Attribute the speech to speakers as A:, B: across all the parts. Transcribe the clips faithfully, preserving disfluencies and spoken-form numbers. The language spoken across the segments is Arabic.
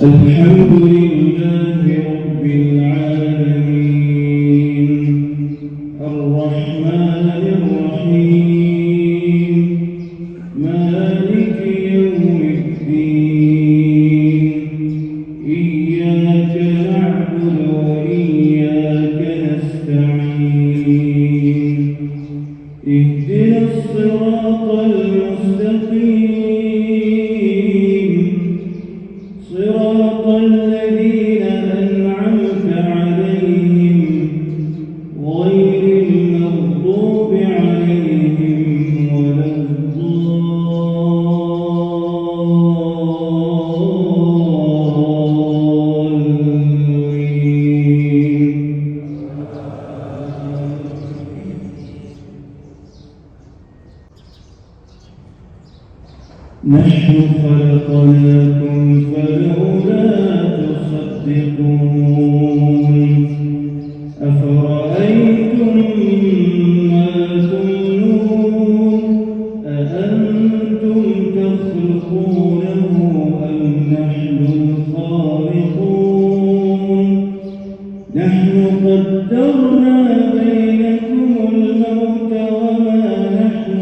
A: الحمد لله رب العالمين الرحمن الرحيم مالك يوم الدين إياك نعبد وإياك نستعين اهدنا الصراط المستقيم صراط الذين أنعمت عليهم غير المغضوب عليهم ولا الضالين. نحن خلقناكم فلولا تصدقون أفرأيتم ما تمنون أأنتم تخلقونه أم نحن الخالقون نحن قدرنا بينكم الموت وما نحن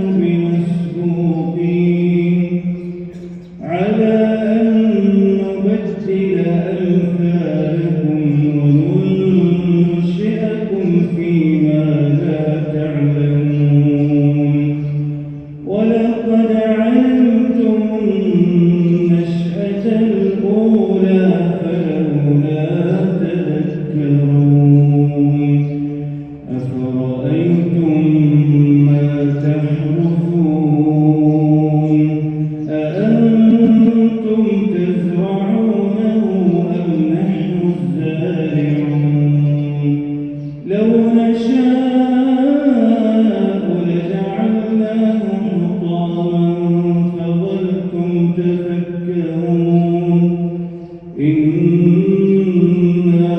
A: بمسبوقين على أن نبدل أمثالكم وننشئكم فيما لا تعلمون ولقد علمتم النشأة الأولى فلولا تذكرون أفرأيتم ما تحرثون أأنتم تزرعونه أم نحن الزارعون لو نشاء لجعلناه حطاما فظلتم تفكرون إنا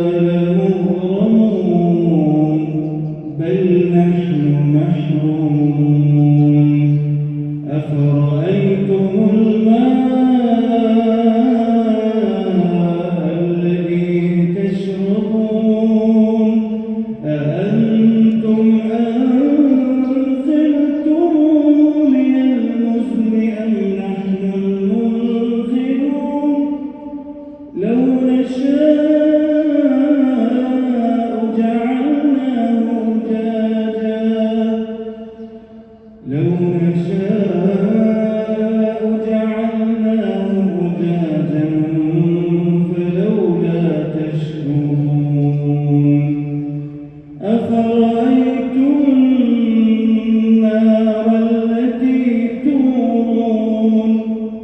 A: لمغرمون بل نحن محرومون أفرأيتم الماء الذي تشربون أأنتم أنزلتموه من المزن أم نحن المنزلون لو نشاء جعلناه أجاجا لو نشاء جعلناه أجاجا فلولا تشكرون أفرأيتم النار التي تورون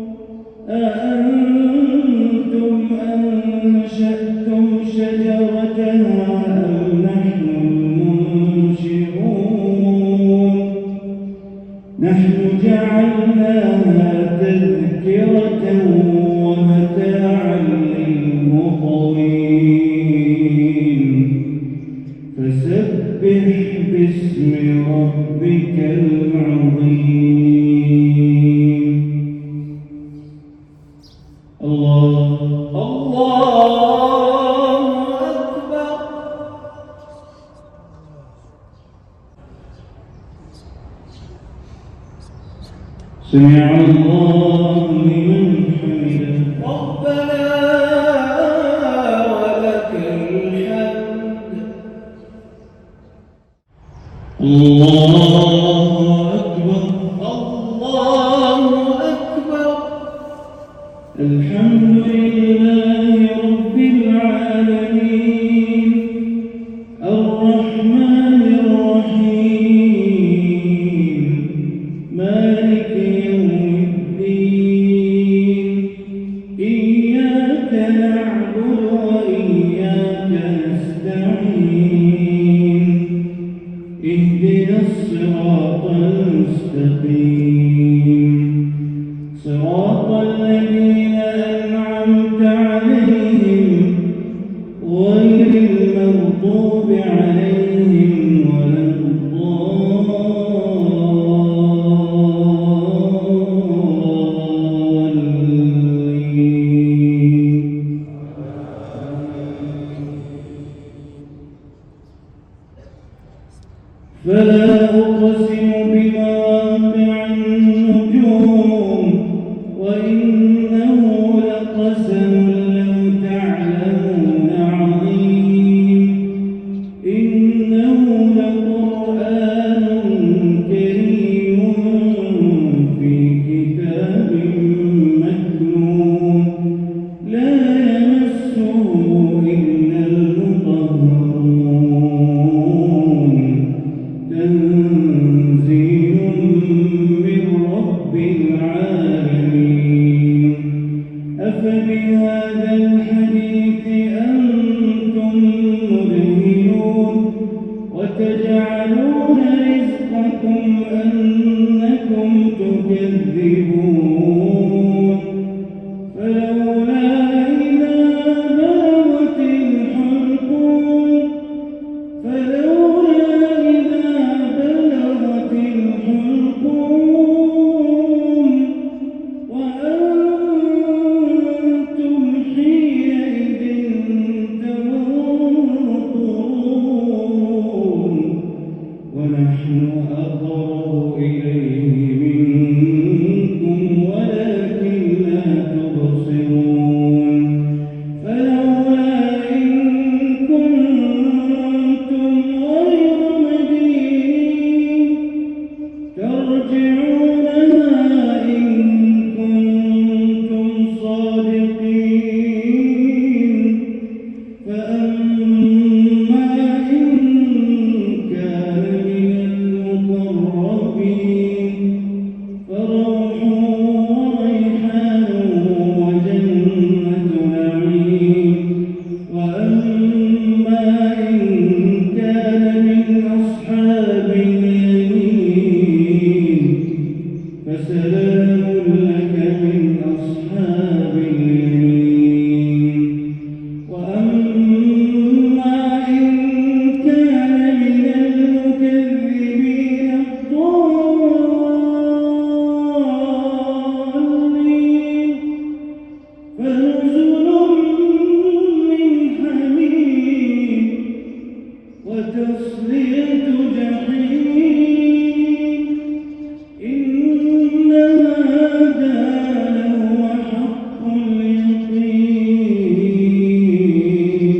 A: أأنتم أنشأتم شجرتها أم نحن المنشئون نحن جعلناها تذكرة ومتاعا للمقوين فسبح باسم ربك العظيم. الله الله أكبر. سمع الله لمن حمده ربنا ولك الحمد. الله أكبر الله أكبر. الحمد لله رب العالمين الرحمن الرحيم مالك يوم الدين إياك نعبد وإياك نستعين اهدنا الصراط المستقيم صراط الذين أنعمت عليهم غير المغضوب عليهم ولا الضالين. أفبهذا الحديث أنتم مدهنون وتجعلون رزقكم أنكم تكذبون فلولا إذا بلغت الحلقوم فلولا إذا بلغت الحلقوم وأنتم حينئذ تنظرون ونحن أقرب إليه منكم ولكن لا تبصرون فلولا إن كنتم غير مدينين ترجعونها إن كنتم صادقين فأما إن كان من المقربين فروح وريحان وجنة نعيم وأما إن كان من أصحاب اليمين فسلام لك من أصحاب اليمين وأما إن كان من المكذبين الضالين فنزل من حميم وتصلية جحيم إن هذا لهو حق اليقين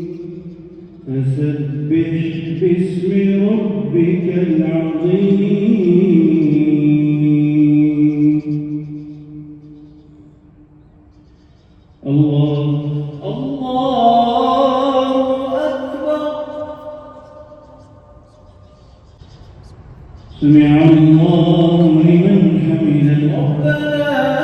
A: فسبح باسم ربك العظيم الله
B: الله أكبر.
A: سمع الله لمن حمده
B: ربنا